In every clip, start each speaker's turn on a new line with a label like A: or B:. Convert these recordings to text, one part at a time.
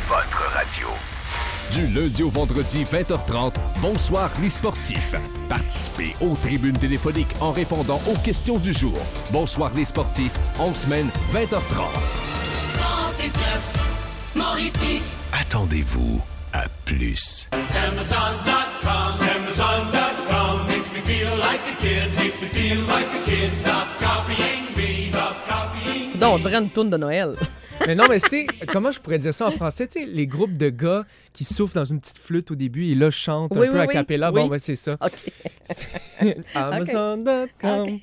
A: votre radio.
B: Du lundi au vendredi, 20h30, Bonsoir les sportifs. Participez aux tribunes téléphoniques en répondant aux questions du jour. Bonsoir les sportifs, en semaine, 20h30.
C: 106.9 Mauricie.
A: Attendez-vous à plus.
D: Amazon.com makes me feel like a kid, makes me feel like a kid. Stop copying me, stop copying me.
E: Non, on dirait une toune de Noël.
F: Mais non, mais c'est... Comment je pourrais dire ça en français? Tu sais, les groupes de gars qui soufflent dans une petite flûte au début et là chantent un peu a cappella.
E: Oui.
F: Bon, ben c'est ça.
E: OK.
F: Amazon.com.
E: OK.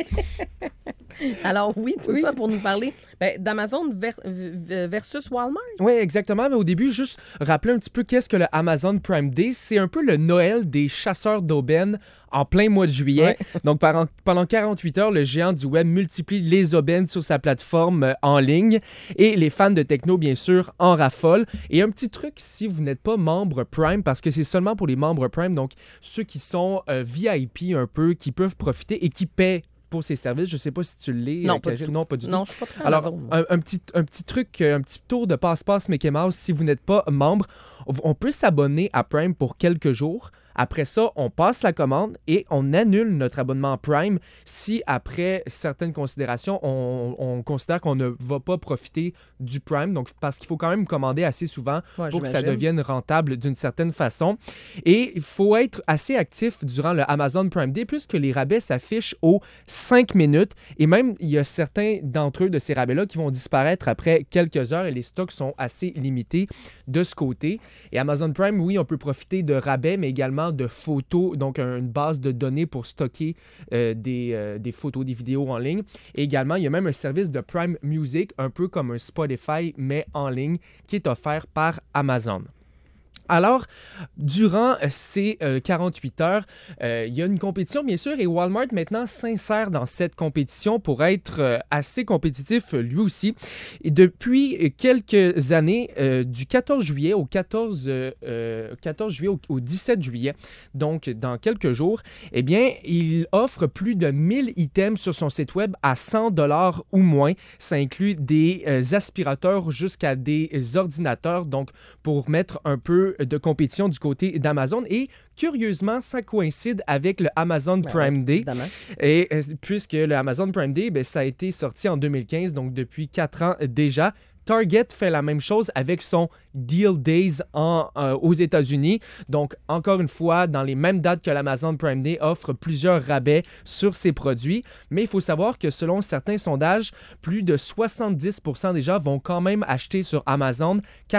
E: Alors oui, tout ça pour nous parler d'Amazon versus Walmart.
F: Oui, exactement. Mais au début, juste rappeler un petit peu qu'est-ce que le Amazon Prime Day. C'est un peu le Noël des chasseurs d'aubaines en plein mois de juillet. Ouais. Donc, pendant 48 heures, le géant du web multiplie les aubaines sur sa plateforme en ligne et les fans de techno, bien sûr, en raffolent. Et un petit truc, si vous n'êtes pas membre Prime, parce que c'est seulement pour les membres Prime, donc ceux qui sont VIP un peu, qui peuvent profiter et qui paient pour ces services. Je ne sais pas si tu l'es.
E: Non, pas du tout.
F: Non, pas du tout.
E: Non, je suis pas très
F: Alors,
E: Amazon.
F: un petit truc, un petit tour de passe-passe Mickey Mouse, si vous n'êtes pas membre, on peut s'abonner à Prime pour quelques jours. Après ça, on passe la commande et on annule notre abonnement Prime si, après certaines considérations, on considère qu'on ne va pas profiter du Prime. Donc, parce qu'il faut quand même commander assez souvent pour que ça devienne rentable d'une certaine façon. Et il faut être assez actif durant le Amazon Prime Day puisque les rabais s'affichent aux 5 minutes. Et même, il y a certains d'entre eux, de ces rabais-là, qui vont disparaître après quelques heures et les stocks sont assez limités de ce côté. Et Amazon Prime, oui, on peut profiter de rabais, mais également de photos, donc une base de données pour stocker des photos, des vidéos en ligne. Et également, il y a même un service de Prime Music, un peu comme un Spotify, mais en ligne, qui est offert par Amazon. Alors, durant ces 48 heures, il y a une compétition, bien sûr, et Walmart, maintenant, s'insère dans cette compétition pour être assez compétitif, lui aussi. Et depuis quelques années, du 14 juillet au 14 juillet au 17 juillet, donc dans quelques jours, eh bien, il offre plus de 1000 items sur son site web à 100$ ou moins. Ça inclut des aspirateurs jusqu'à des ordinateurs, donc pour mettre un peu de compétition du côté d'Amazon. Et curieusement, ça coïncide avec le Amazon Prime Day. Évidemment. Et puisque le Amazon Prime Day, ça a été sorti en 2015, donc depuis 4 ans déjà. Target fait la même chose avec son Deal Days aux États-Unis. Donc, encore une fois, dans les mêmes dates que l'Amazon Prime Day, offre plusieurs rabais sur ses produits. Mais il faut savoir que selon certains sondages, plus de 70% des gens vont quand même acheter sur Amazon,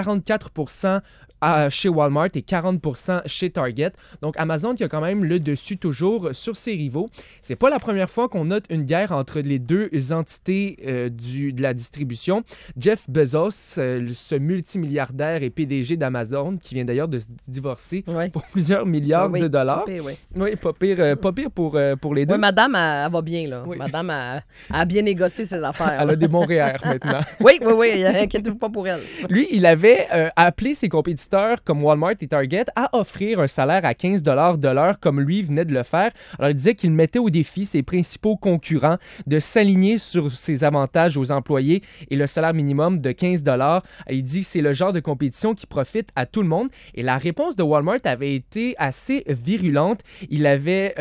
F: 44% chez Walmart et 40% chez Target. Donc, Amazon qui a quand même le dessus toujours sur ses rivaux. C'est pas la première fois qu'on note une guerre entre les deux entités de la distribution. Jeff Bezos, ce multimilliardaire et PDG d'Amazon, qui vient d'ailleurs de se divorcer pour plusieurs milliards de dollars. Pas pire pour les deux.
E: Oui, madame, elle va bien, là. Oui. Madame a bien négocié ses affaires.
F: Elle a des bons REER maintenant.
E: Oui, inquiétez-vous pas pour elle.
F: Lui, il avait appelé ses compétiteurs comme Walmart et Target à offrir un salaire à 15$ de l'heure comme lui venait de le faire. Alors, il disait qu'il mettait au défi ses principaux concurrents de s'aligner sur ses avantages aux employés et le salaire minimum de 15$. Il dit que c'est le genre de compétition qui profite à tout le monde. Et la réponse de Walmart avait été assez virulente. Il avait,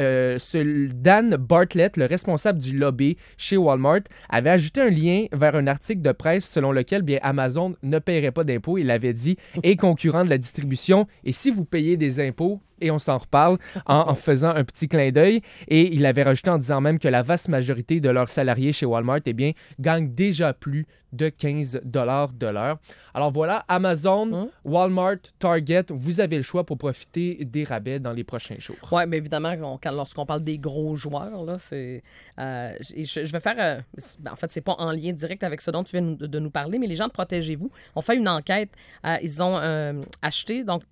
F: Dan Bartlett, le responsable du lobby chez Walmart, avait ajouté un lien vers un article de presse selon lequel Amazon ne paierait pas d'impôts. Il avait dit « Et concurrent de la distribution, et si vous payez des impôts, et on s'en reparle en faisant un petit clin d'œil. Et il avait rajouté en disant même que la vaste majorité de leurs salariés chez Walmart gagnent déjà plus de 15$ de l'heure. Alors voilà, Amazon, Walmart, Target, vous avez le choix pour profiter des rabais dans les prochains jours.
E: Oui, mais évidemment, lorsqu'on parle des gros joueurs, là, c'est, je vais faire... en fait, c'est pas en lien direct avec ce dont tu viens de nous parler, mais les gens de Protégez-vous ont fait une enquête. Ils ont acheté... donc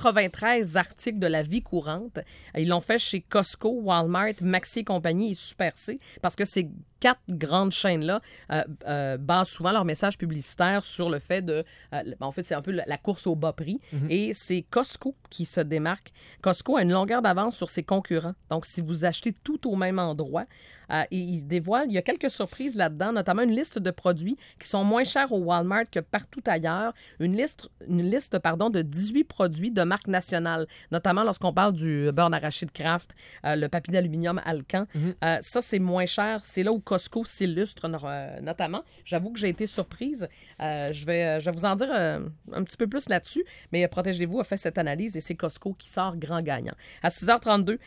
E: 93 articles de la vie courante. Ils l'ont fait chez Costco, Walmart, Maxi et compagnie et Super C parce que ces 4 grandes chaînes-là basent souvent leur message publicitaire sur le fait de... en fait, c'est un peu la course au bas prix. Et c'est Costco qui se démarque. Costco a une longueur d'avance sur ses concurrents. Donc, si vous achetez tout au même endroit, et il dévoile, il y a quelques surprises là-dedans, notamment une liste de produits qui sont moins chers au Walmart que partout ailleurs. Une liste de 18 produits de marque nationale, notamment lorsqu'on parle du beurre d'arachide Kraft, le papier d'aluminium Alcan. Ça, c'est moins cher. C'est là où Costco s'illustre notamment. J'avoue que j'ai été surprise. Je vais vous en dire un petit peu plus là-dessus, mais Protégez-vous a fait cette analyse et c'est Costco qui sort grand gagnant. À 6h32,